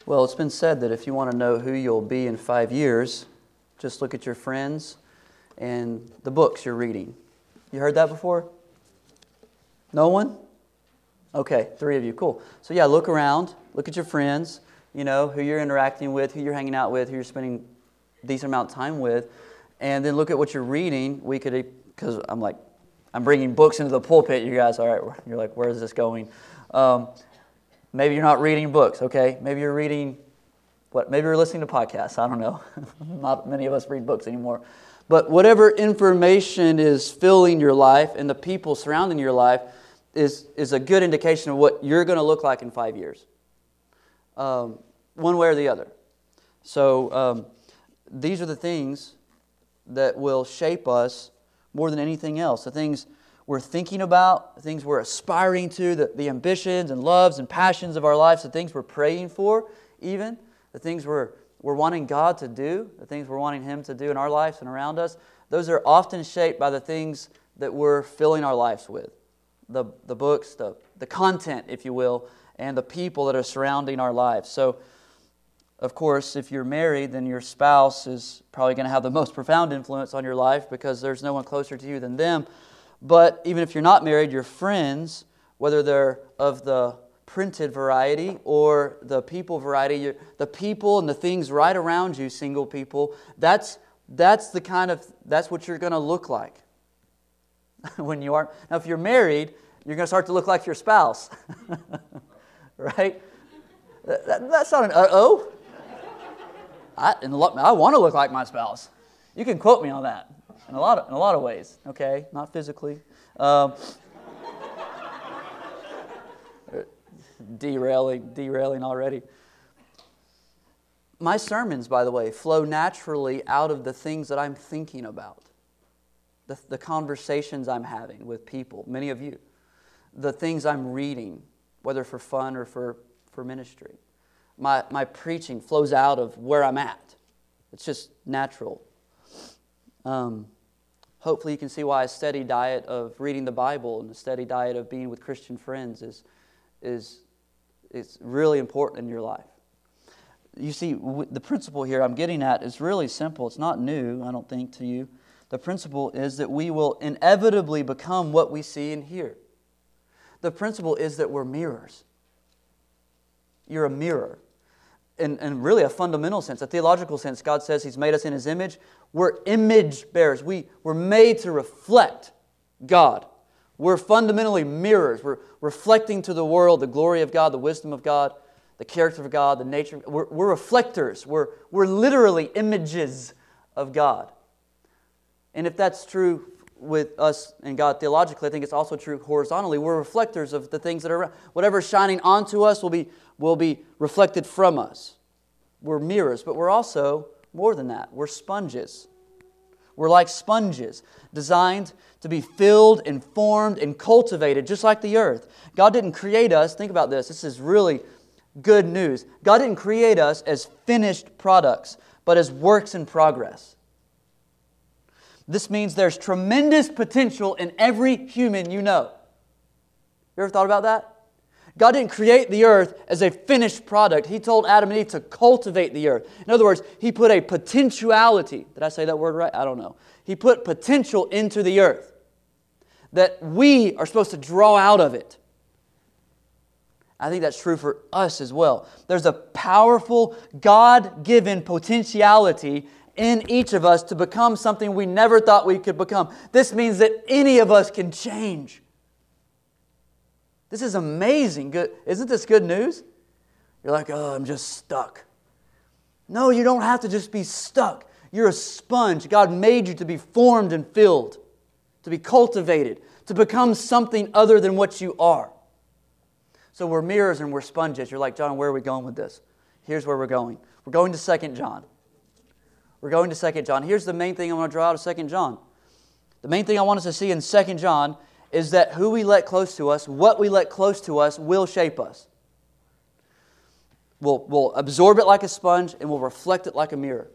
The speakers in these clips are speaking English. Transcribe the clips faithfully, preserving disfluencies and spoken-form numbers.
Well, it's been said that if you want to know who you'll be in five years, just look at your friends and the books you're reading. You heard that before? No one? Okay, three of you. Cool. So yeah, look around. Look at your friends, you know, who you're interacting with, who you're hanging out with, who you're spending a decent amount of time with. And then look at what you're reading. We could, because I'm like, I'm bringing books into the pulpit. You guys, all right, you're like, where is this going? Um, maybe you're not reading books, okay? Maybe you're reading, what? Maybe you're listening to podcasts. I don't know. Not many of us read books anymore. But whatever information is filling your life and the people surrounding your life is, is a good indication of what you're going to look like in five years. Um, one way or the other. So um, these are the things that will shape us more than anything else. The things we're thinking about, the things we're aspiring to, the, the ambitions and loves and passions of our lives, the things we're praying for even, the things we're, we're wanting God to do, the things we're wanting Him to do in our lives and around us, those are often shaped by the things that we're filling our lives with. The, the books, the, the content, if you will, and the people that are surrounding our lives. So, of course, if you're married, then your spouse is probably going to have the most profound influence on your life because there's no one closer to you than them. But even if you're not married, your friends, whether they're of the printed variety or the people variety, the people and the things right around you, single people, that's that's the kind of, that's what you're going to look like when you are. Now, if you're married, you're going to start to look like your spouse. Right? That, that's not an uh-oh. I, in a lot, I want to look like my spouse. You can quote me on that in a lot of, in a lot of ways. Okay, not physically. Um, derailing, derailing already. My sermons, by the way, flow naturally out of the things that I'm thinking about, the, the conversations I'm having with people, many of you, the things I'm reading, whether for fun or for, for ministry. My, my preaching flows out of where I'm at. It's just natural. Um, hopefully you can see why a steady diet of reading the Bible and a steady diet of being with Christian friends is, is, is really important in your life. You see, w- the principle here I'm getting at is really simple. It's not new, I don't think, to you. The principle is that we will inevitably become what we see and hear. The principle is that we're mirrors. You're a mirror. In, in really a fundamental sense, a theological sense, God says He's made us in His image. We're image bearers. We, we're made to reflect God. We're fundamentally mirrors. We're reflecting to the world the glory of God, the wisdom of God, the character of God, the nature. We're, we're reflectors. We're, we're literally images of God. And if that's true with us and God theologically, I think it's also true horizontally. We're reflectors of the things that are around. Whatever's shining onto us will be, will be reflected from us. We're mirrors, but we're also more than that. We're sponges. We're like sponges, designed to be filled and formed and cultivated, just like the earth. God didn't create us, think about this, this is really good news. God didn't create us as finished products, but as works in progress. This means there's tremendous potential in every human you know. You ever thought about that? God didn't create the earth as a finished product. He told Adam and Eve to cultivate the earth. In other words, He put a potentiality. Did I say that word right? I don't know. He put potential into the earth that we are supposed to draw out of it. I think that's true for us as well. There's a powerful, God-given potentiality in each of us to become something we never thought we could become. This means that any of us can change. This is amazing. Good. Isn't this good news? You're like, oh, I'm just stuck. No, you don't have to just be stuck. You're a sponge. God made you to be formed and filled, to be cultivated, to become something other than what you are. So we're mirrors and we're sponges. You're like, John, where are we going with this? Here's where we're going. We're going to Second John. We're going to Second John. Here's the main thing I want to draw out of Second John. The main thing I want us to see in Second John is that who we let close to us, what we let close to us, will shape us. We'll, we'll absorb it like a sponge and we'll reflect it like a mirror.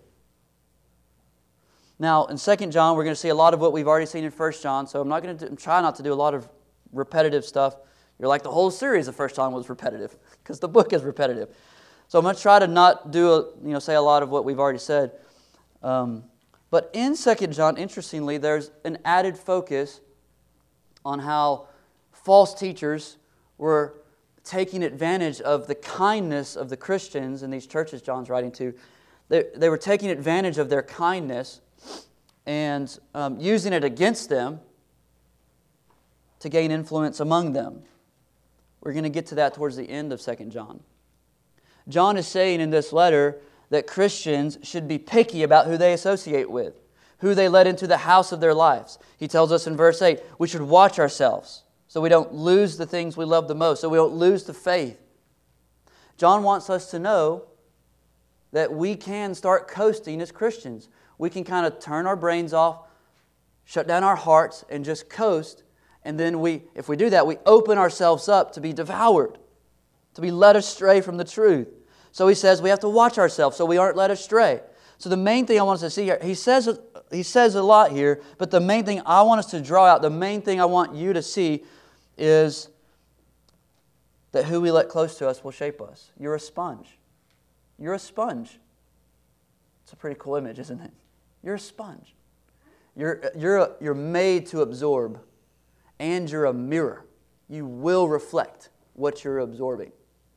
Now, in Second John, we're going to see a lot of what we've already seen in First John, so I'm not going to do, try not to do a lot of repetitive stuff. You're like, the whole series of First John was repetitive, because the book is repetitive. So I'm going to try to not do a, you know say a lot of what we've already said. Um, but in Second John, interestingly, there's an added focus on how false teachers were taking advantage of the kindness of the Christians in these churches John's writing to. They, they were taking advantage of their kindness and um, using it against them to gain influence among them. We're going to get to that towards the end of Second John. John is saying in this letter that Christians should be picky about who they associate with, who they let into the house of their lives. He tells us in verse eight, we should watch ourselves so we don't lose the things we love the most, so we don't lose the faith. John wants us to know that we can start coasting as Christians. We can kind of turn our brains off, shut down our hearts, and just coast. And then we, if we do that, we open ourselves up to be devoured, to be led astray from the truth. So he says we have to watch ourselves so we aren't led astray. So the main thing I want us to see here, he says, he says a lot here, but the main thing I want us to draw out, the main thing I want you to see is that who we let close to us will shape us. You're a sponge. You're a sponge. It's a pretty cool image, isn't it? You're a sponge. You're, you're, a, you're made to absorb, and you're a mirror. You will reflect what you're absorbing.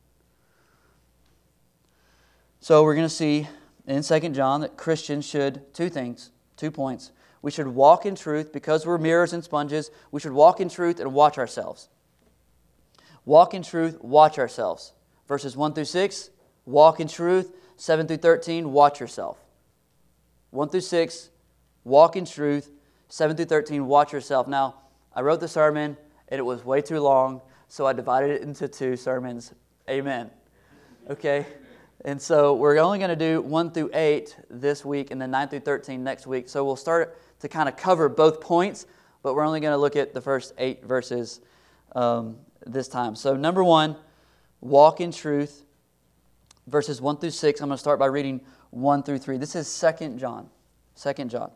So we're going to see in Second John that Christians should, two things, two points. We should walk in truth because we're mirrors and sponges. We should walk in truth and watch ourselves. Walk in truth, watch ourselves. Verses one through six, walk in truth. seven through thirteen, watch yourself. one through six, walk in truth. seven through thirteen, watch yourself. Now, I wrote the sermon, and it was way too long, so I divided it into two sermons. Amen. Okay? And so we're only going to do one through eight this week, and then nine through thirteen next week. So we'll start to kind of cover both points, but we're only going to look at the first eight verses um, this time. So number one, walk in truth. Verses one through six, I'm going to start by reading one through three. This is Second John. Second John.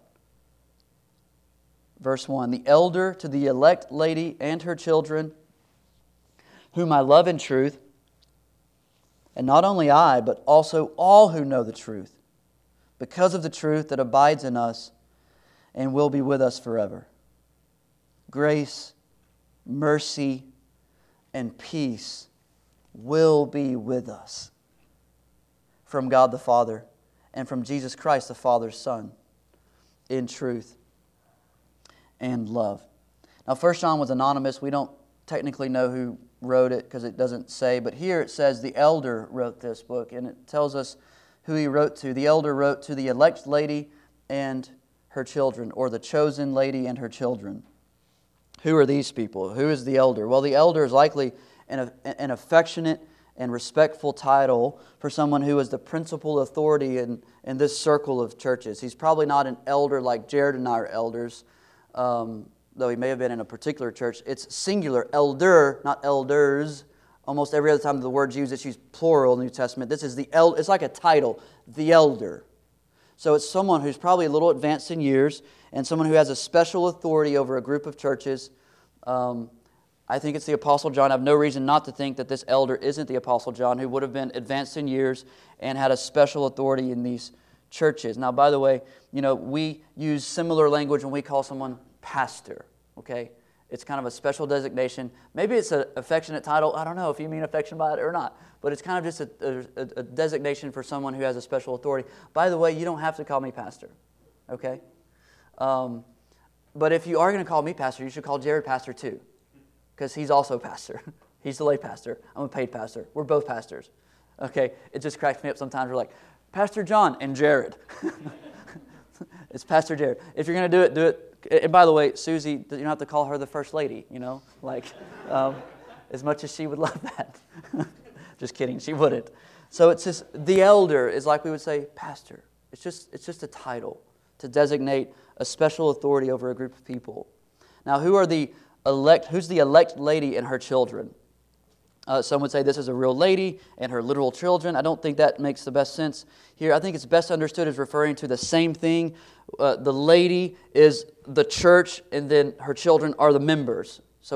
Verse one, the elder to the elect lady and her children, whom I love in truth, and not only I, but also all who know the truth, because of the truth that abides in us and will be with us forever. Grace, mercy, and peace will be with us from God the Father and from Jesus Christ the Father's Son, in truth and love. Now, First John was anonymous. We don't technically know who wrote it because it doesn't say, but here it says the elder wrote this book, and it tells us who he wrote to. The elder wrote to the elect lady and her children, or the chosen lady and her children. Who are these people? Who is the elder? Well, the elder is likely an, an affectionate and respectful title for someone who is the principal authority in, in this circle of churches. He's probably not an elder like Jared and I are elders, um, though he may have been in a particular church. It's singular, elder, not elders. Almost every other time the word's used, it's used plural in the New Testament. This is the el- it's like a title, the elder. So it's someone who's probably a little advanced in years and someone who has a special authority over a group of churches. Um, I think it's the Apostle John. I have no reason not to think that this elder isn't the Apostle John, who would have been advanced in years and had a special authority in these churches. Now, by the way, you know, we use similar language when we call someone pastor, okay? It's kind of a special designation. Maybe it's an affectionate title. I don't know if you mean affection by it or not, but it's kind of just a, a, a designation for someone who has a special authority. By the way, you don't have to call me pastor, okay? Um, but if you are going to call me pastor, you should call Jared pastor too, because he's also pastor. He's the lay pastor. I'm a paid pastor. We're both pastors, okay? It just cracks me up sometimes. We're like, Pastor John and Jared. It's Pastor Jared. If you're going to do it, do it. And by the way, Susie, you don't have to call her the first lady, you know, like um, as much as she would love that. Just kidding, she wouldn't. So it's just, the elder is like we would say pastor. It's just, it's just a title to designate a special authority over a group of people. Now, who are the elect? Who's the elect lady and her children? Uh, some would say this is a real lady and her literal children. I don't think that makes the best sense here. I think it's best understood as referring to the same thing. Uh, the lady is the church, and then her children are the members. So it's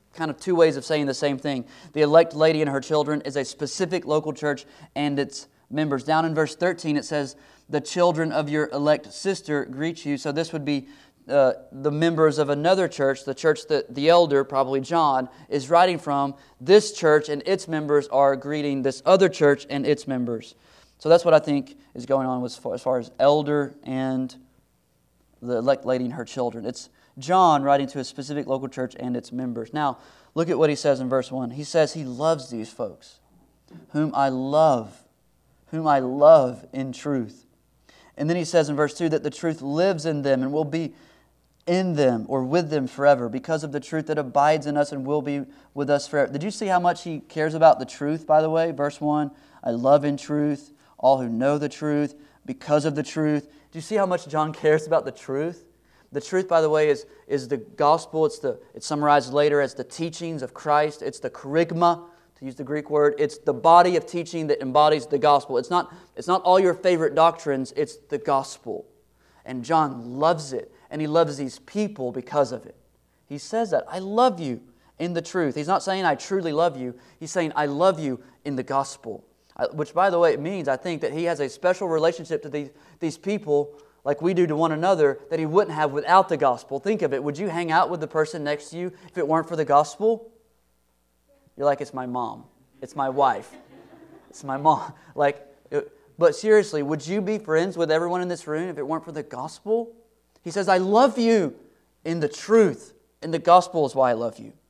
kind of two ways of saying the same thing. The elect lady and her children is a specific local church and its members. Down in verse thirteen it says, the children of your elect sister greet you. So this would be uh, the members of another church, the church that the elder, probably John, is writing from. This church and its members are greeting this other church and its members. So that's what I think is going on as far as, far as elder and the elect lady and her children. It's John writing to a specific local church and its members. Now, look at what he says in verse one. He says he loves these folks, whom I love, whom I love in truth. And then he says in verse two that the truth lives in them and will be in them or with them forever because of the truth that abides in us and will be with us forever. Did you see how much he cares about the truth, by the way? Verse one, I love in truth, all who know the truth, because of the truth. Do you see how much John cares about the truth? The truth, by the way, is, is the gospel. It's the it's summarized later as the teachings of Christ. It's the kerygma, to use the Greek word. It's the body of teaching that embodies the gospel. It's not, it's not all your favorite doctrines. It's the gospel. And John loves it. And he loves these people because of it. He says that, I love you in the truth. He's not saying I truly love you. He's saying I love you in the gospel. Which, by the way, it means, I think, that he has a special relationship to these, these people like we do to one another that he wouldn't have without the gospel. Think of it. Would you hang out with the person next to you if it weren't for the gospel? You're like, it's my mom. It's my wife. It's my mom. Like, it, but seriously, would you be friends with everyone in this room if it weren't for the gospel? He says, I love you in the truth. And the gospel is why I love you.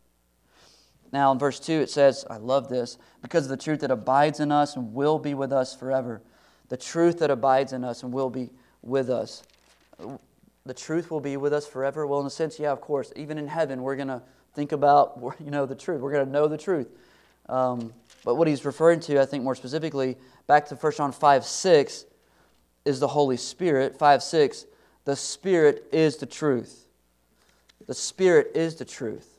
Now in verse two it says, I love this, because of the truth that abides in us and will be with us forever. The truth that abides in us and will be with us. The truth will be with us forever? Well, in a sense, yeah, of course. Even in heaven, we're going to think about, you know, the truth. We're going to know the truth. Um, but what he's referring to, I think more specifically, back to First John five six, is the Holy Spirit. five six, the Spirit is the truth. The Spirit is the truth.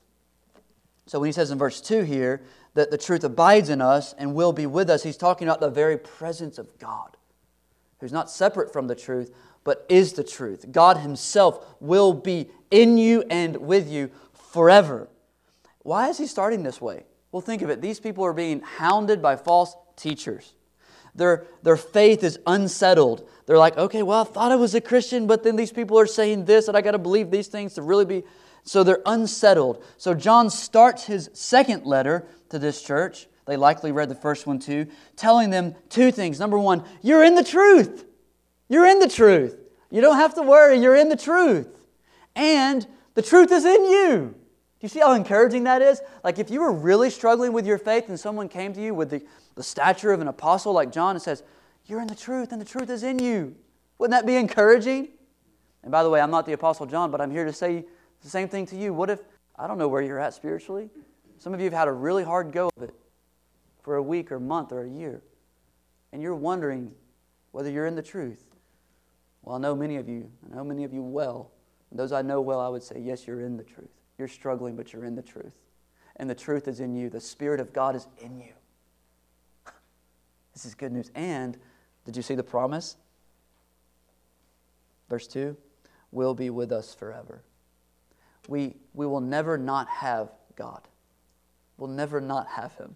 So when he says in verse two here that the truth abides in us and will be with us, he's talking about the very presence of God, who's not separate from the truth, but is the truth. God Himself will be in you and with you forever. Why is he starting this way? Well, think of it. These people are being hounded by false teachers. Their, their faith is unsettled. They're like, okay, well, I thought I was a Christian, but then these people are saying this, and I got to believe these things to really be... So they're unsettled. So John starts his second letter to this church. They likely read the first one too, telling them two things. Number one, you're in the truth. You're in the truth. You don't have to worry. You're in the truth. And the truth is in you. Do you see how encouraging that is? Like if you were really struggling with your faith and someone came to you with the, the stature of an apostle like John and says, you're in the truth and the truth is in you. Wouldn't that be encouraging? And by the way, I'm not the Apostle John, but I'm here to say the same thing to you. What if, I don't know where you're at spiritually. Some of you have had a really hard go of it for a week or a month or a year. And you're wondering whether you're in the truth. Well, I know many of you. I know many of you well. And those I know well, I would say, yes, you're in the truth. You're struggling, but you're in the truth. And the truth is in you. The Spirit of God is in you. This is good news. And, did you see the promise? Verse two, will be with us forever. We, we will never not have God. We'll never not have Him.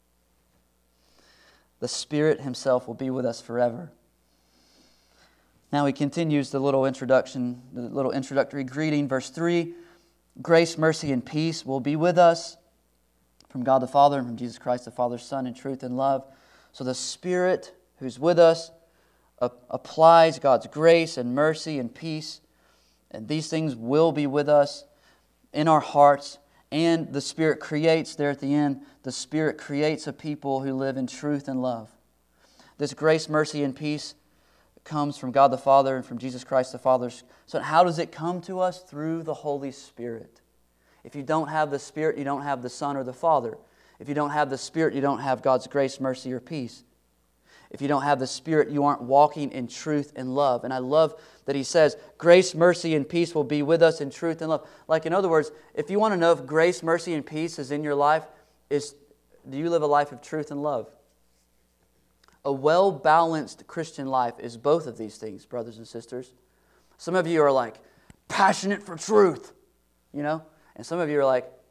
The Spirit Himself will be with us forever. Now he continues the little introduction, the little introductory greeting. Verse three, grace, mercy, and peace will be with us from God the Father and from Jesus Christ the Father's Son in truth and love. So the Spirit who's with us uh, applies God's grace and mercy and peace. And these things will be with us in our hearts, and the Spirit creates, there at the end, the Spirit creates a people who live in truth and love. This grace, mercy, and peace comes from God the Father and from Jesus Christ the Father. So how does it come to us? Through the Holy Spirit. If you don't have the Spirit, you don't have the Son or the Father. If you don't have the Spirit, you don't have God's grace, mercy, or peace. If you don't have the Spirit, you aren't walking in truth and love. And I love that he says, grace, mercy, and peace will be with us in truth and love. Like, in other words, if you want to know if grace, mercy, and peace is in your life, is do you live a life of truth and love? A well-balanced Christian life is both of these things, brothers and sisters. Some of you are like, passionate for truth, you know? And some of you are like,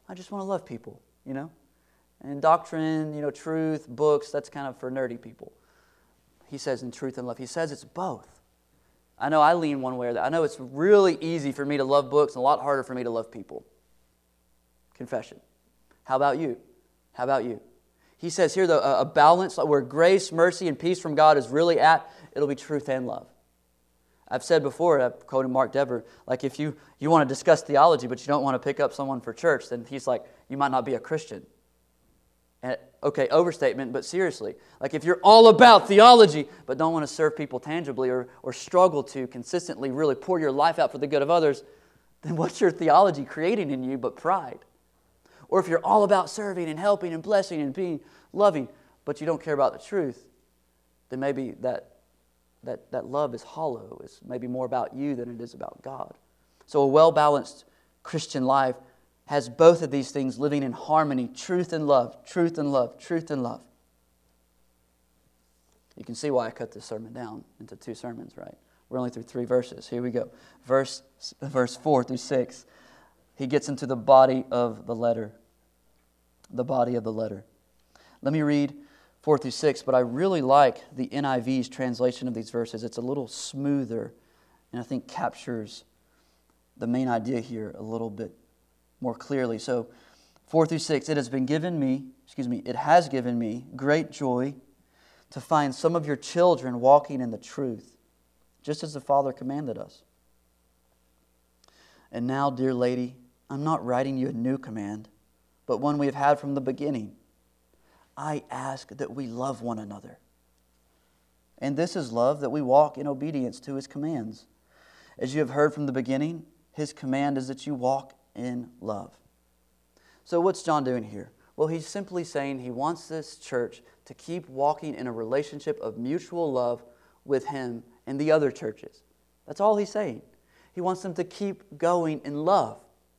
I just want to love people, you know. And doctrine, you know, truth, books, that's kind of for nerdy people. He says in truth and love. He says it's both. I know I lean one way or the other. I know it's really easy for me to love books and a lot harder for me to love people. Confession. How about you? How about you? He says here, the, a balance where grace, mercy, and peace from God is really at, it'll be truth and love. I've said before, I've quoted Mark Dever, like if you, you want to discuss theology but you don't want to pick up someone for church, then he's like, you might not be a Christian. And, okay, overstatement, but seriously. Like if you're all about theology but don't want to serve people tangibly or, or struggle to consistently really pour your life out for the good of others, then what's your theology creating in you but pride? Or if you're all about serving and helping and blessing and being loving, but you don't care about the truth, then maybe that, that, that love is hollow. It's maybe more about you than it is about God. So a well-balanced Christian life has both of these things living in harmony, truth and love, truth and love, truth and love. You can see why I cut this sermon down into two sermons, right? We're only through three verses. Here we go. Verse, verse four through six. He gets into the body of the letter. The body of the letter. Let me read four through six, but I really like the N I V's translation of these verses. It's a little smoother and I think captures the main idea here a little bit more clearly. So, four through six, it has been given me, excuse me, it has given me great joy to find some of your children walking in the truth, just as the Father commanded us. And now, dear lady, I'm not writing you a new command, but one we have had from the beginning. I ask that we love one another. And this is love, that we walk in obedience to His commands. As you have heard from the beginning, His command is that you walk in love. So what's John doing here? Well, he's simply saying he wants this church to keep walking in a relationship of mutual love with him and the other churches. That's all he's saying. He wants them to keep going in love.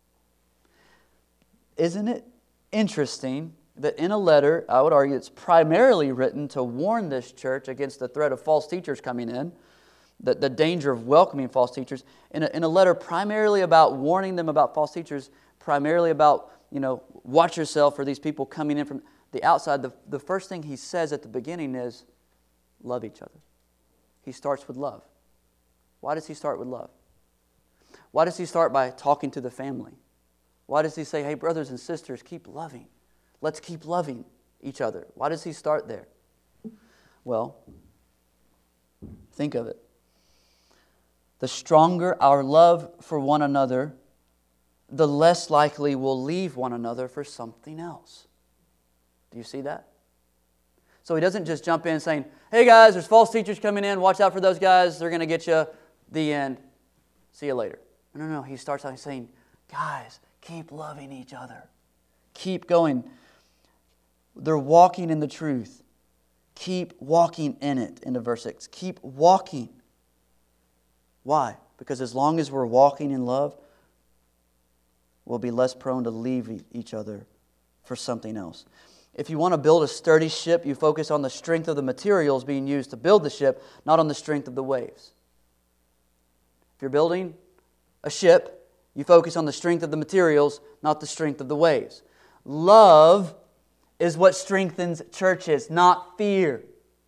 Isn't it interesting that in a letter, I would argue it's primarily written to warn this church against the threat of false teachers coming in, the, the danger of welcoming false teachers, in a, in a letter primarily about warning them about false teachers, primarily about, you know, watch yourself for these people coming in from the outside. The, the first thing he says at the beginning is, love each other. He starts with love. Why does he start with love? Why does he start by talking to the family? Why does he say, hey, brothers and sisters, keep loving. Let's keep loving each other. Why does he start there? Well, think of it. The stronger our love for one another, the less likely we'll leave one another for something else. Do you see that? So he doesn't just jump in saying, hey guys, there's false teachers coming in. Watch out for those guys. They're going to get you. The end. See you later. No, no, no. He starts out saying, guys, keep loving each other. Keep going. They're walking in the truth. Keep walking in it, into verse six. Keep walking. Why? Because as long as we're walking in love, we'll be less prone to leave each other for something else. If you want to build a sturdy ship, you focus on the strength of the materials being used to build the ship, not on the strength of the waves. If you're building a ship, you focus on the strength of the materials, not the strength of the waves. Love is what strengthens churches, not fear.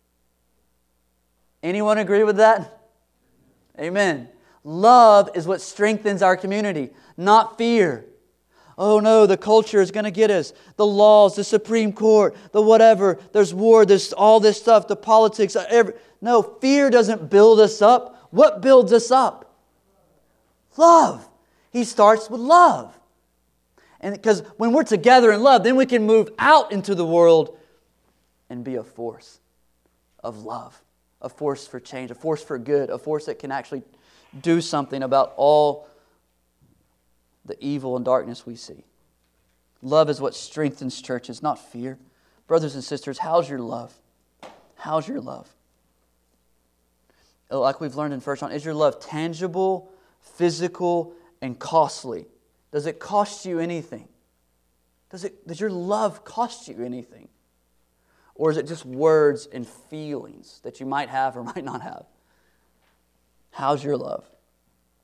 Anyone agree with that? Amen. Love is what strengthens our community, not fear. Oh no, the culture is going to get us. The laws, the Supreme Court, the whatever. There's war, there's all this stuff, the politics. Every... No, fear doesn't build us up. What builds us up? Love. He starts with love. And because when we're together in love, then we can move out into the world and be a force of love. A force for change, a force for good, a force that can actually do something about all the evil and darkness we see. Love is what strengthens churches, not fear. Brothers and sisters, how's your love? How's your love? Like we've learned in First John, is your love tangible, physical, and costly? Does it cost you anything? Does it? Does your love cost you anything? Or is it just words and feelings that you might have or might not have? How's your love?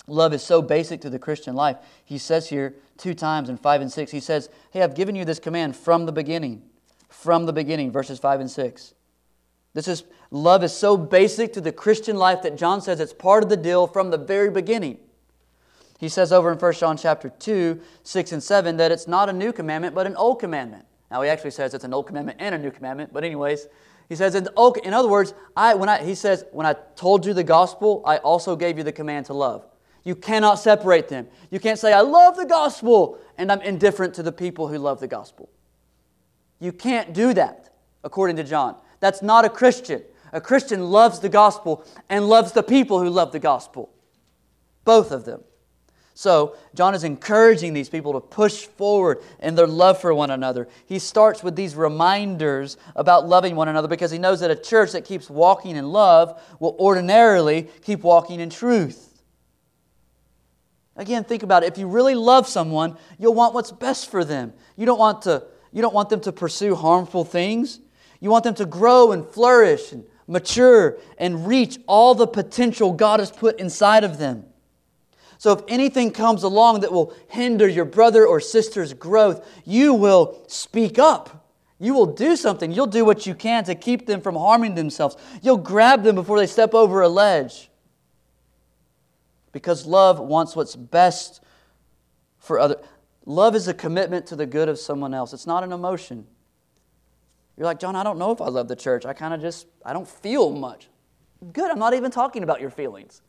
Love is so basic to the Christian life. He says here two times in five and six, he says, hey, I've given you this command from the beginning. From the beginning, verses five and six. This is, love is so basic to the Christian life that John says it's part of the deal from the very beginning. He says over in First John chapter two, six and seven, that it's not a new commandment, but an old commandment. Now, he actually says it's an old commandment and a new commandment, but anyways, he says, in, in other words, I when I he says, when I told you the gospel, I also gave you the command to love. You cannot separate them. You can't say, I love the gospel, and I'm indifferent to the people who love the gospel. You can't do that, according to John. That's not a Christian. A Christian loves the gospel and loves the people who love the gospel. Both of them. So, John is encouraging these people to push forward in their love for one another. He starts with these reminders about loving one another because he knows that a church that keeps walking in love will ordinarily keep walking in truth. Again, think about it. If you really love someone, you'll want what's best for them. You don't want to, you don't want them to pursue harmful things. You want them to grow and flourish and mature and reach all the potential God has put inside of them. So if anything comes along that will hinder your brother or sister's growth, you will speak up. You will do something. You'll do what you can to keep them from harming themselves. You'll grab them before they step over a ledge. Because love wants what's best for others. Love is a commitment to the good of someone else. It's not an emotion. You're like, John, I don't know if I love the church. I kind of just, I don't feel much. Good, I'm not even talking about your feelings.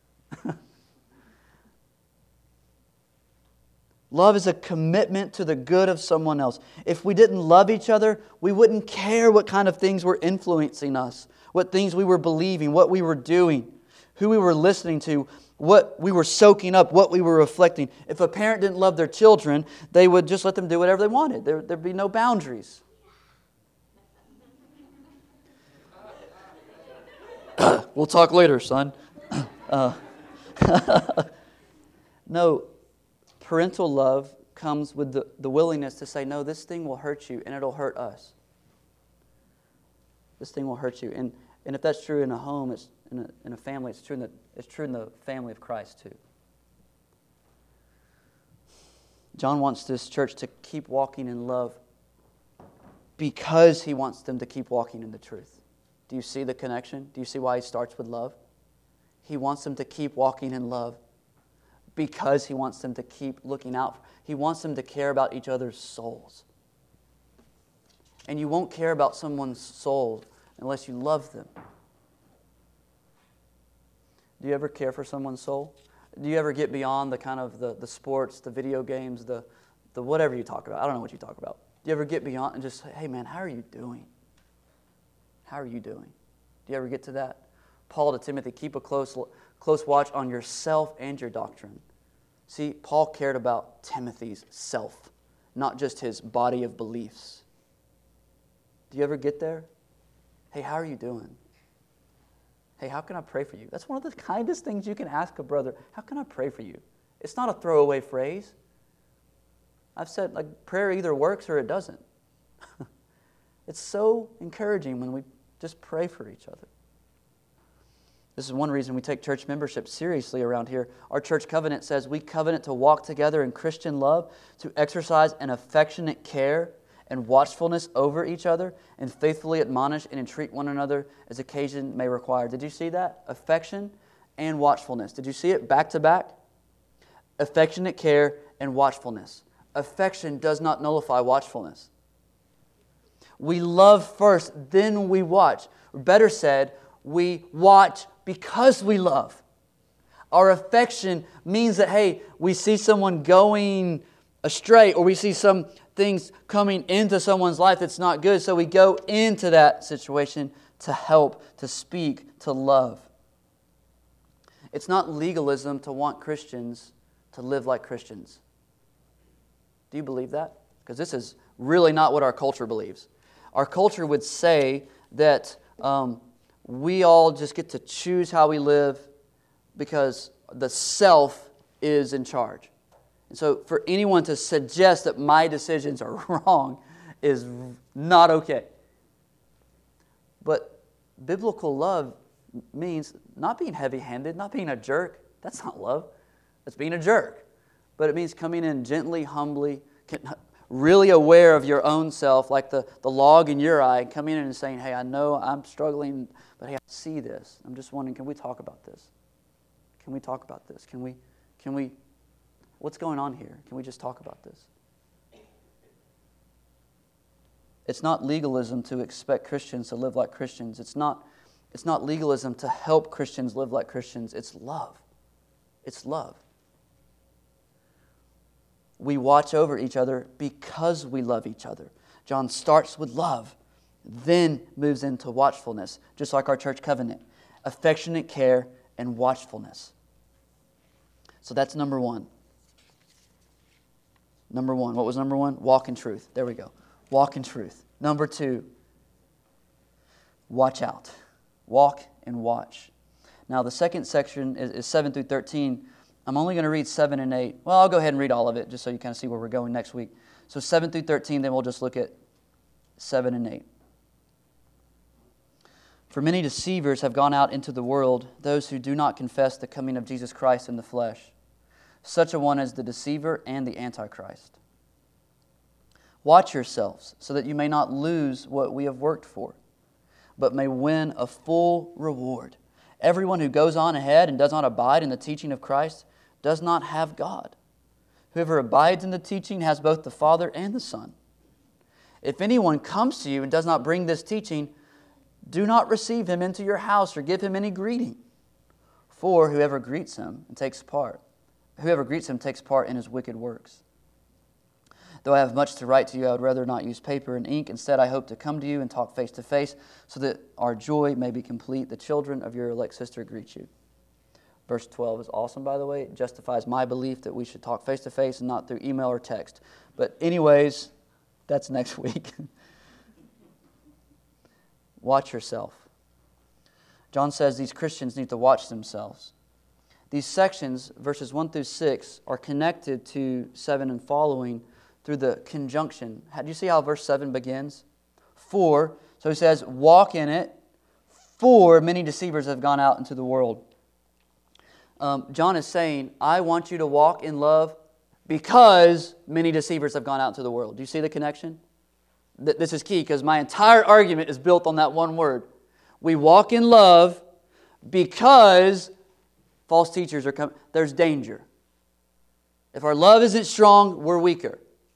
Love is a commitment to the good of someone else. If we didn't love each other, we wouldn't care what kind of things were influencing us, what things we were believing, what we were doing, who we were listening to, what we were soaking up, what we were reflecting. If a parent didn't love their children, they would just let them do whatever they wanted. There, there'd be no boundaries. We'll talk later, son. Uh, no, parental love comes with the, the willingness to say, no, this thing will hurt you and it'll hurt us. This thing will hurt you. And, and if that's true in a home, it's in a, in a family, it's true in the, it's true in the family of Christ too. John wants this church to keep walking in love because he wants them to keep walking in the truth. Do you see the connection? Do you see why he starts with love? He wants them to keep walking in love because he wants them to keep looking out. He wants them to care about each other's souls. And you won't care about someone's soul unless you love them. Do you ever care for someone's soul? Do you ever get beyond the kind of the, the sports, the video games, the, the whatever you talk about? I don't know what you talk about. Do you ever get beyond and just say, hey man, how are you doing? How are you doing? Do you ever get to that? Paul to Timothy, keep a close, close watch on yourself and your doctrine. See, Paul cared about Timothy's self, not just his body of beliefs. Do you ever get there? Hey, how are you doing? Hey, how can I pray for you? That's one of the kindest things you can ask a brother. How can I pray for you? It's not a throwaway phrase. I've said, like, prayer either works or it doesn't. It's so encouraging when we just pray for each other. This is one reason we take church membership seriously around here. Our church covenant says we covenant to walk together in Christian love, to exercise an affectionate care and watchfulness over each other, and faithfully admonish and entreat one another as occasion may require. Did you see that? Affection and watchfulness. Did you see it back to back? Affectionate care and watchfulness. Affection does not nullify watchfulness. We love first, then we watch. Or better said, we watch because we love. Our affection means that, hey, we see someone going astray, or we see some things coming into someone's life that's not good, so we go into that situation to help, to speak, to love. It's not legalism to want Christians to live like Christians. Do you believe that? Because this is really not what our culture believes. Our culture would say that um, we all just get to choose how we live because the self is in charge. And so for anyone to suggest that my decisions are wrong is not okay. But biblical love means not being heavy-handed, not being a jerk. That's not love. That's being a jerk. But it means coming in gently, humbly, really aware of your own self, like the, the log in your eye, coming in and saying, hey, I know I'm struggling, but hey, I see this. I'm just wondering, can we talk about this? Can we talk about this? Can we, can we, what's going on here? Can we just talk about this? It's not legalism to expect Christians to live like Christians. It's not, it's not legalism to help Christians live like Christians. It's love. It's love. We watch over each other because we love each other. John starts with love, then moves into watchfulness, just like our church covenant. Affectionate care and watchfulness. So that's number one. Number one. What was number one? Walk in truth. There we go. Walk in truth. Number two, watch out. Walk and watch. Now the second section is, is seven through thirteen. I'm only going to read seven and eight. Well, I'll go ahead and read all of it just so you kind of see where we're going next week. So seven through thirteen, then we'll just look at seven and eight. For many deceivers have gone out into the world, those who do not confess the coming of Jesus Christ in the flesh. Such a one as the deceiver and the Antichrist. Watch yourselves, so that you may not lose what we have worked for, but may win a full reward. Everyone who goes on ahead and does not abide in the teaching of Christ does not have God. Whoever abides in the teaching has both the Father and the Son. If anyone comes to you and does not bring this teaching, do not receive him into your house or give him any greeting. For whoever greets him and takes part, whoever greets him takes part in his wicked works. Though I have much to write to you, I would rather not use paper and ink. Instead, I hope to come to you and talk face to face, so that our joy may be complete. The children of your elect sister greet you. Verse twelve is awesome, by the way. It justifies my belief that we should talk face to face and not through email or text. But anyways, that's next week. Watch yourself. John says these Christians need to watch themselves. These sections, verses one through six, are connected to seven and following through the conjunction. Do you see how verse seven begins? For, so he says, walk in it, for many deceivers have gone out into the world. Um, John is saying, I want you to walk in love because many deceivers have gone out into the world. Do you see the connection? Th- this is key because my entire argument is built on that one word. We walk in love because false teachers are coming. There's danger. If our love isn't strong, we're weaker.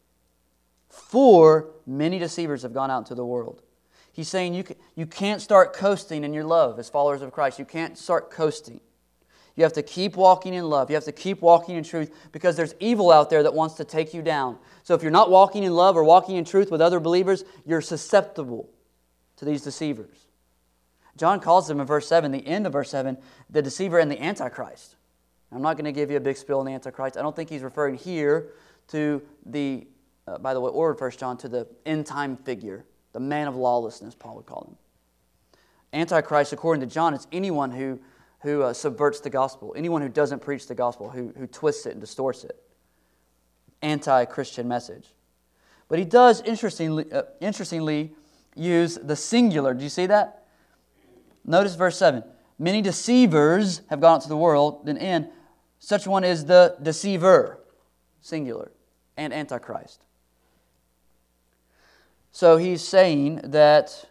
For many deceivers have gone out into the world. He's saying you, can, you can't start coasting in your love as followers of Christ. You can't start coasting. You have to keep walking in love. You have to keep walking in truth because there's evil out there that wants to take you down. So if you're not walking in love or walking in truth with other believers, you're susceptible to these deceivers. John calls them in verse seven, the end of verse seven, the deceiver and the Antichrist. I'm not going to give you a big spill on the Antichrist. I don't think he's referring here to the, uh, by the way, or in First John, to the end-time figure, the man of lawlessness, Paul would call him. Antichrist, according to John, is anyone who, who uh, subverts the gospel, anyone who doesn't preach the gospel, who, who twists it and distorts it. Anti-Christian message. But he does, interestingly, uh, interestingly, use the singular. Do you see that? Notice verse seven. Many deceivers have gone out to the world, then in, such one is the deceiver, singular, and Antichrist. So he's saying that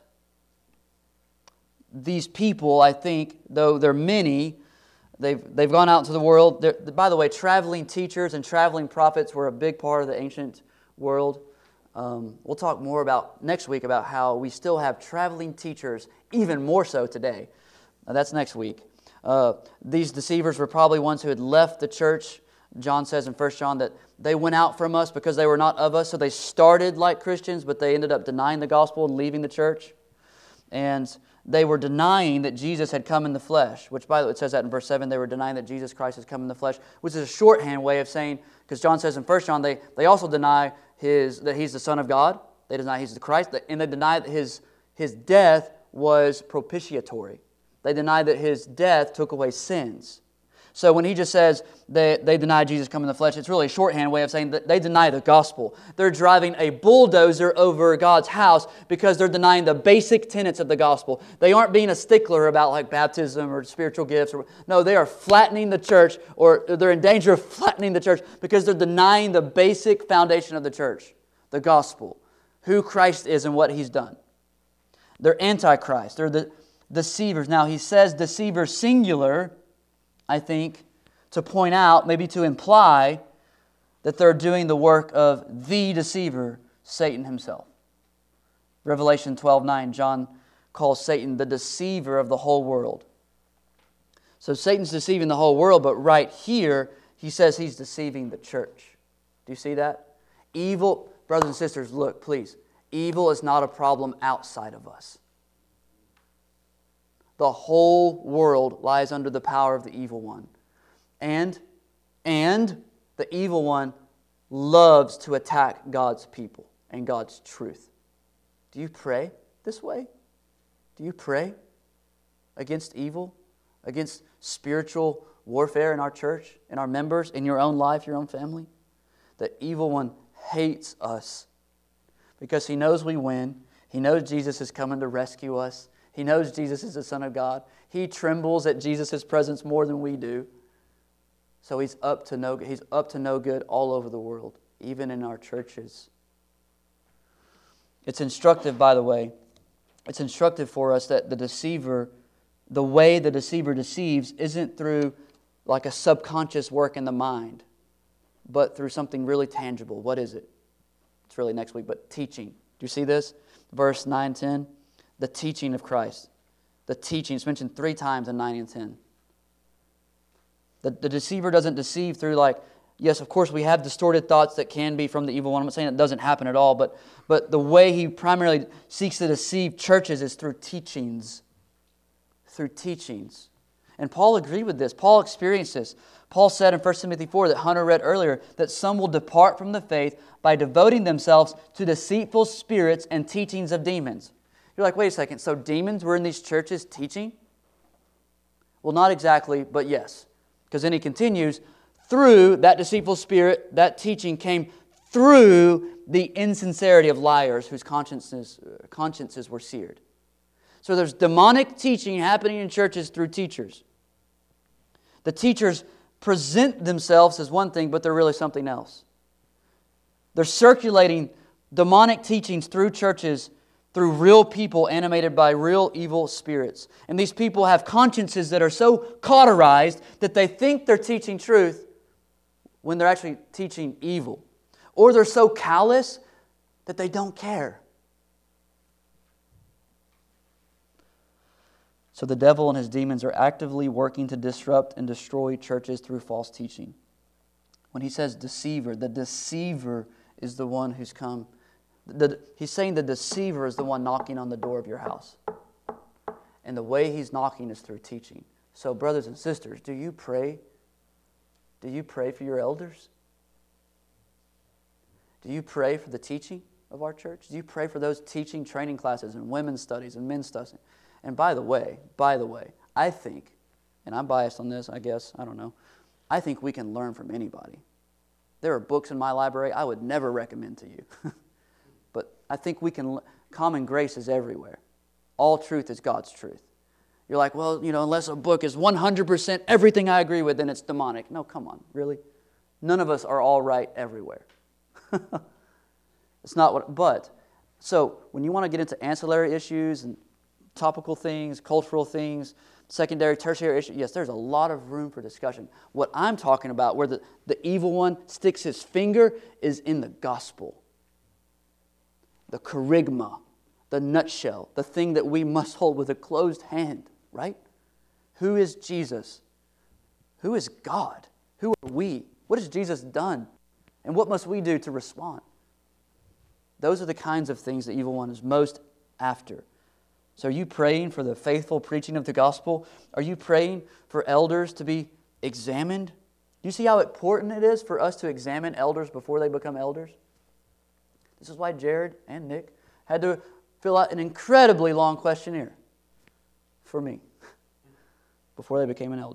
these people, I think, though they're many, they've, they've gone out into the world. They're, by the way, traveling teachers and traveling prophets were a big part of the ancient world. Um, we'll talk more about next week about how we still have traveling teachers, even more so today. Uh, that's next week. Uh, these deceivers were probably ones who had left the church. John says in First John that they went out from us because they were not of us. So they started like Christians, but they ended up denying the gospel and leaving the church. And they were denying that Jesus had come in the flesh, which, by the way, it says that in verse seven, they were denying that Jesus Christ has come in the flesh, which is a shorthand way of saying, because John says in First John, they, they also deny his that he's the Son of God. They deny he's the Christ, and they deny that his, his death was propitiatory. They deny that his death took away sins. So when he just says they, they deny Jesus come in the flesh, it's really a shorthand way of saying that they deny the gospel. They're driving a bulldozer over God's house because they're denying the basic tenets of the gospel. They aren't being a stickler about like baptism or spiritual gifts. Or, no, they are flattening the church, or they're in danger of flattening the church because they're denying the basic foundation of the church, the gospel, who Christ is and what He's done. They're antichrist. They're the deceivers. Now, he says deceivers singular, I think, to point out, maybe to imply, that they're doing the work of the deceiver, Satan himself. Revelation twelve nine, John calls Satan the deceiver of the whole world. So Satan's deceiving the whole world, but right here, he says he's deceiving the church. Do you see that? Evil, brothers and sisters, look, please. Evil is not a problem outside of us. The whole world lies under the power of the evil one. And, and the evil one loves to attack God's people and God's truth. Do you pray this way? Do you pray against evil? Against spiritual warfare in our church, in our members, in your own life, your own family? The evil one hates us because he knows we win. He knows Jesus is coming to rescue us. He knows Jesus is the Son of God. He trembles at Jesus' presence more than we do. So he's up to no he's up to no good all over the world, even in our churches. It's instructive, by the way. It's instructive for us that the deceiver, the way the deceiver deceives isn't through like a subconscious work in the mind, but through something really tangible. What is it? It's really next week, but teaching. Do you see this? Verse nine, ten. The teaching of Christ. The teaching. It's mentioned three times in nine and ten. The, the deceiver doesn't deceive through like, yes, of course we have distorted thoughts that can be from the evil one. I'm not saying it doesn't happen at all, but, but the way he primarily seeks to deceive churches is through teachings. Through teachings. And Paul agreed with this. Paul experienced this. Paul said in First Timothy four that Hunter read earlier that some will depart from the faith by devoting themselves to deceitful spirits and teachings of demons. You're like, wait a second, so demons were in these churches teaching? Well, not exactly, but yes. Because then he continues, through that deceitful spirit, that teaching came through the insincerity of liars whose consciences, consciences were seared. So there's demonic teaching happening in churches through teachers. The teachers present themselves as one thing, but they're really something else. They're circulating demonic teachings through churches through real people animated by real evil spirits. And these people have consciences that are so cauterized that they think they're teaching truth when they're actually teaching evil. Or they're so callous that they don't care. So the devil and his demons are actively working to disrupt and destroy churches through false teaching. When he says deceiver, the deceiver is the one who's come. The, he's saying the deceiver is the one knocking on the door of your house. And the way he's knocking is through teaching. So brothers and sisters, do you pray? Do you pray for your elders? Do you pray for the teaching of our church? Do you pray for those teaching training classes and women's studies and men's studies? And by the way, by the way, I think, and I'm biased on this, I guess, I don't know, I think we can learn from anybody. There are books in my library I would never recommend to you. But I think we can, common grace is everywhere. All truth is God's truth. You're like, well, you know, unless a book is one hundred percent everything I agree with, then it's demonic. No, come on, really? None of us are all right everywhere. It's not what, but, so when you want to get into ancillary issues and topical things, cultural things, secondary, tertiary issues, yes, there's a lot of room for discussion. What I'm talking about, where the, the evil one sticks his finger, is in the gospel. The charisma, the nutshell, the thing that we must hold with a closed hand, right? Who is Jesus? Who is God? Who are we? What has Jesus done? And what must we do to respond? Those are the kinds of things the evil one is most after. So are you praying for the faithful preaching of the gospel? Are you praying for elders to be examined? Do you see how important it is for us to examine elders before they become elders? This is why Jared and Nick had to fill out an incredibly long questionnaire for me before they became an elder.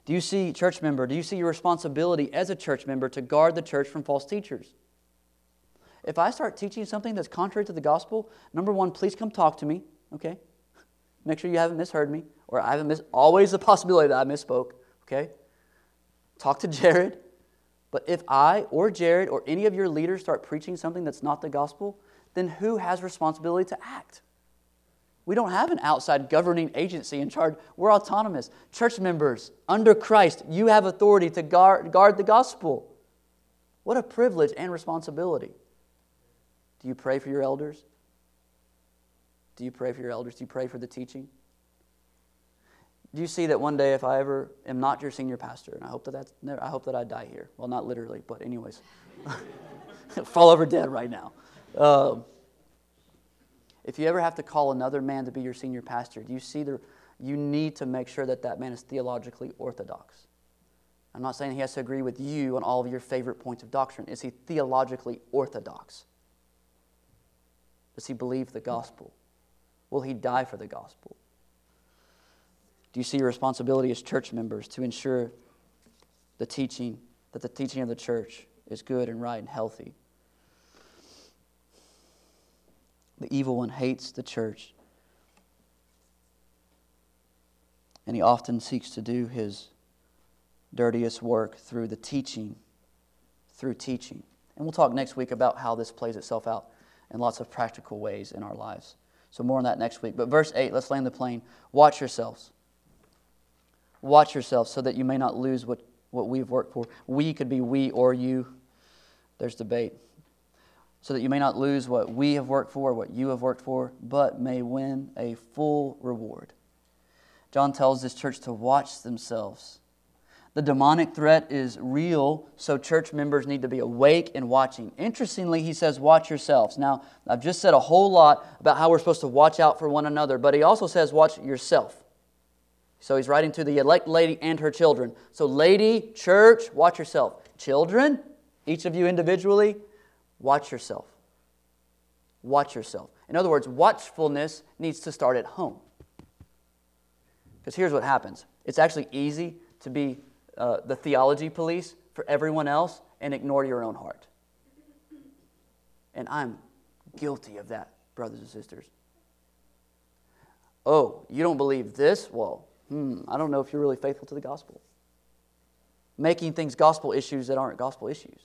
Do you see, church member, do you see your responsibility as a church member to guard the church from false teachers? If I start teaching something that's contrary to the gospel, number one, please come talk to me, okay? Make sure you haven't misheard me, or I haven't mis- always the possibility that I misspoke, okay? Talk to Jared. But if I or Jared or any of your leaders start preaching something that's not the gospel, then who has responsibility to act? We don't have an outside governing agency in charge. We're autonomous. Church members, under Christ, you have authority to guard, guard the gospel. What a privilege and responsibility. Do you pray for your elders? Do you pray for your elders? Do you pray for the teaching? Do you see that one day if I ever am not your senior pastor, and I hope that that's, I hope that I die here. Well, not literally, but anyways. Fall over dead right now. Um, if you ever have to call another man to be your senior pastor, do you see the, you need to make sure that that man is theologically orthodox. I'm not saying he has to agree with you on all of your favorite points of doctrine. Is he theologically orthodox? Does he believe the gospel? Will he die for the gospel? Do you see your responsibility as church members to ensure the teaching, that the teaching of the church is good and right and healthy? The evil one hates the church, and he often seeks to do his dirtiest work through the teaching, through teaching. And we'll talk next week about how this plays itself out in lots of practical ways in our lives. So more on that next week. But verse eight, let's land the plane. Watch yourselves. Watch yourselves so that you may not lose what, what we've worked for. We could be we or you. There's debate. So that you may not lose what we have worked for, what you have worked for, but may win a full reward. John tells this church to watch themselves. The demonic threat is real, so church members need to be awake and watching. Interestingly, he says, watch yourselves. Now, I've just said a whole lot about how we're supposed to watch out for one another, but he also says, watch yourself. So he's writing to the elect lady and her children. So lady, church, watch yourself. Children, each of you individually, watch yourself. Watch yourself. In other words, watchfulness needs to start at home. Because here's what happens. It's actually easy to be uh, the theology police for everyone else and ignore your own heart. And I'm guilty of that, brothers and sisters. Oh, you don't believe this? Well, hmm, I don't know if you're really faithful to the gospel. Making things gospel issues that aren't gospel issues.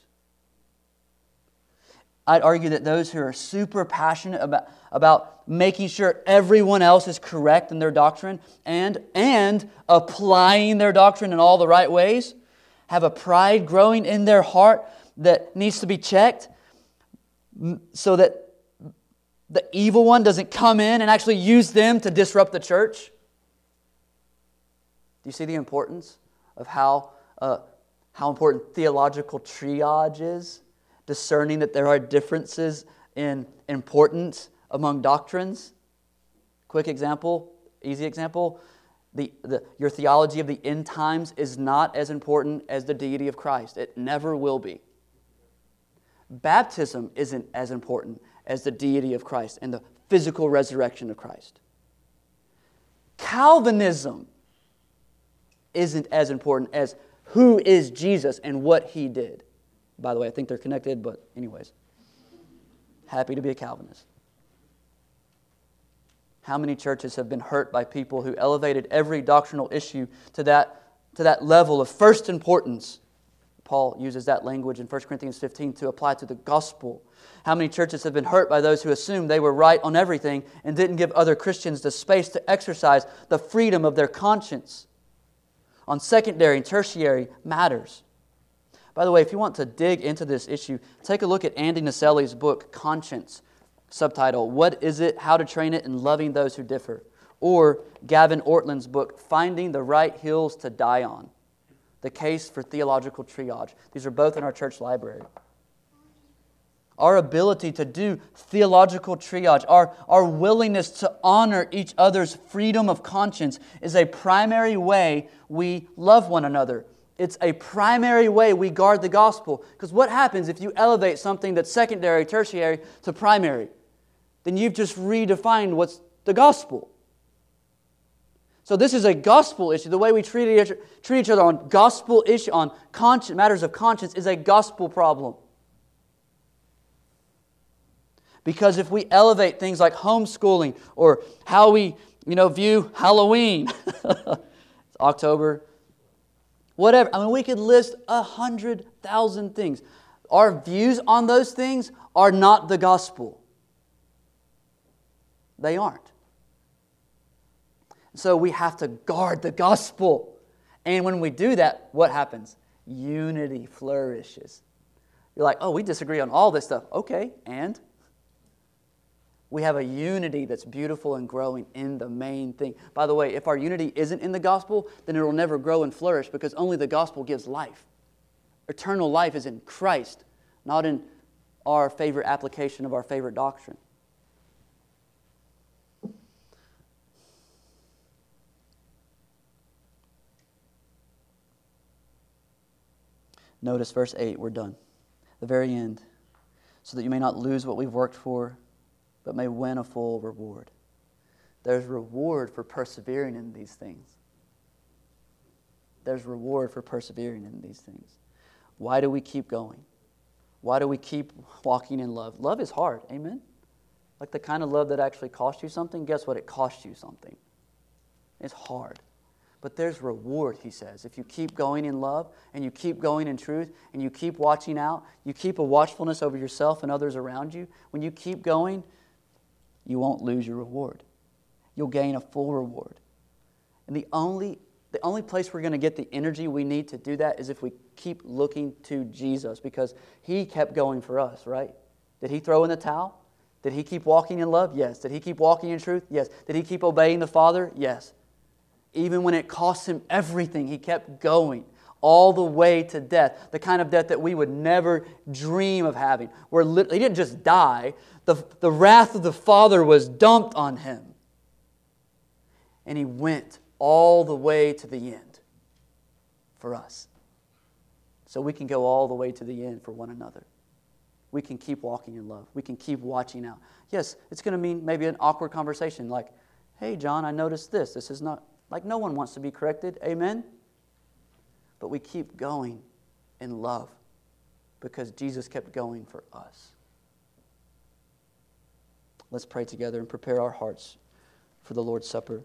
I'd argue that those who are super passionate about, about making sure everyone else is correct in their doctrine and, and applying their doctrine in all the right ways have a pride growing in their heart that needs to be checked so that the evil one doesn't come in and actually use them to disrupt the church. Do you see the importance of how, uh, how important theological triage is? Discerning that there are differences in importance among doctrines. Quick example, easy example. The, the, your theology of the end times is not as important as the deity of Christ. It never will be. Baptism isn't as important as the deity of Christ and the physical resurrection of Christ. Calvinism isn't as important as who is Jesus and what He did. By the way, I think they're connected, but anyways. Happy to be a Calvinist. How many churches have been hurt by people who elevated every doctrinal issue to that, to that level of first importance? Paul uses that language in First Corinthians fifteen to apply to the gospel. How many churches have been hurt by those who assumed they were right on everything and didn't give other Christians the space to exercise the freedom of their conscience on secondary and tertiary matters? By the way, if you want to dig into this issue, take a look at Andy Naselli's book, Conscience, subtitle, What is it? How to Train It in Loving Those Who Differ. Or Gavin Ortland's book, Finding the Right Hills to Die On, The Case for Theological Triage. These are both in our church library. Our ability to do theological triage, our, our willingness to honor each other's freedom of conscience is a primary way we love one another. It's a primary way we guard the gospel. Because what happens if you elevate something that's secondary, tertiary to primary? Then you've just redefined what's the gospel. So this is a gospel issue. The way we treat each, treat each other on gospel issue, on conscience, matters of conscience, is a gospel problem. Because if we elevate things like homeschooling or how we, you know, view Halloween, it's October, whatever. I mean, we could list a hundred thousand things. Our views on those things are not the gospel. They aren't. So we have to guard the gospel. And when we do that, what happens? Unity flourishes. You're like, oh, we disagree on all this stuff. Okay, and? We have a unity that's beautiful and growing in the main thing. By the way, if our unity isn't in the gospel, then it will never grow and flourish because only the gospel gives life. Eternal life is in Christ, not in our favorite application of our favorite doctrine. Notice verse eight, we're done. The very end. So that you may not lose what we've worked for, but may win a full reward. There's reward for persevering in these things. There's reward for persevering in these things. Why do we keep going? Why do we keep walking in love? Love is hard, amen? Like the kind of love that actually costs you something, guess what? It costs you something. It's hard. But there's reward, he says. If you keep going in love and you keep going in truth and you keep watching out, you keep a watchfulness over yourself and others around you, when you keep going, you won't lose your reward. You'll gain a full reward. And the only, the only place we're going to get the energy we need to do that is if we keep looking to Jesus, because He kept going for us, right? Did He throw in the towel? Did He keep walking in love? Yes. Did He keep walking in truth? Yes. Did He keep obeying the Father? Yes. Even when it cost Him everything, He kept going all the way to death, the kind of death that we would never dream of having. Where He didn't just die, the, the wrath of the Father was dumped on Him. And He went all the way to the end for us. So we can go all the way to the end for one another. We can keep walking in love. We can keep watching out. Yes, it's going to mean maybe an awkward conversation like, hey, John, I noticed this. This is not... Like no one wants to be corrected. Amen? But we keep going in love because Jesus kept going for us. Let's pray together and prepare our hearts for the Lord's Supper.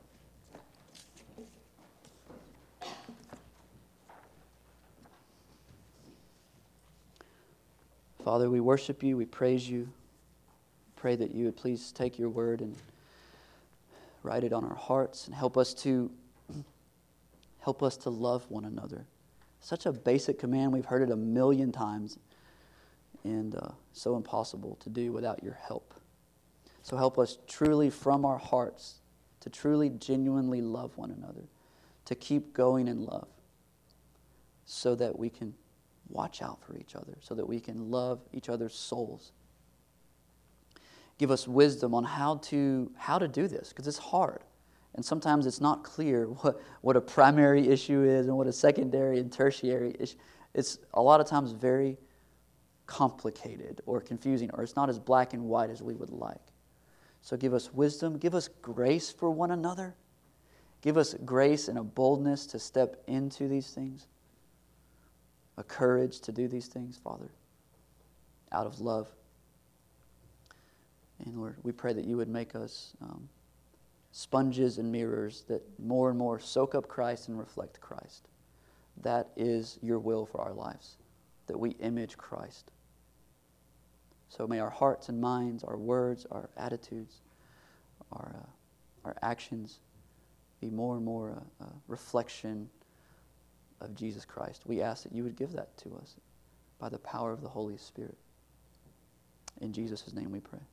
Father, we worship You. We praise You. Pray that You would please take Your word and write it on our hearts and help us to help us to love one another. Such a basic command. We've heard it a million times and uh, so impossible to do without Your help. So help us truly from our hearts to truly genuinely love one another, to keep going in love so that we can watch out for each other, so that we can love each other's souls. Give us wisdom on how to how to do this, because it's hard. And sometimes it's not clear what, what a primary issue is and what a secondary and tertiary issue. It's a lot of times very complicated or confusing, or it's not as black and white as we would like. So give us wisdom. Give us grace for one another. Give us grace and a boldness to step into these things. A courage to do these things, Father, out of love. And Lord, we pray that You would make us um, sponges and mirrors that more and more soak up Christ and reflect Christ. That is Your will for our lives, that we image Christ. So may our hearts and minds, our words, our attitudes, our, uh, our actions be more and more a, a reflection of Jesus Christ. We ask that You would give that to us by the power of the Holy Spirit. In Jesus' name we pray.